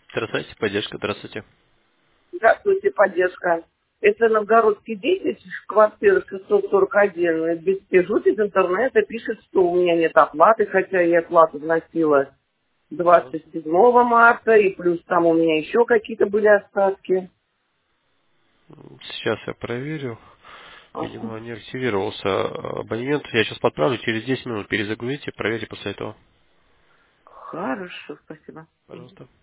Здравствуйте, поддержка, здравствуйте. Здравствуйте, поддержка. Это Новгородский 10, квартира 641. Беспежут из интернета пишет, что у меня нет оплаты, хотя я оплату вносила Да. 27 марта, и плюс там у меня еще какие-то были остатки. Сейчас я проверю. Ага. Видимо, не активировался абонемент. Я сейчас подправлю, через 10 минут перезагрузите, проверьте после этого. Хорошо, спасибо. Пожалуйста.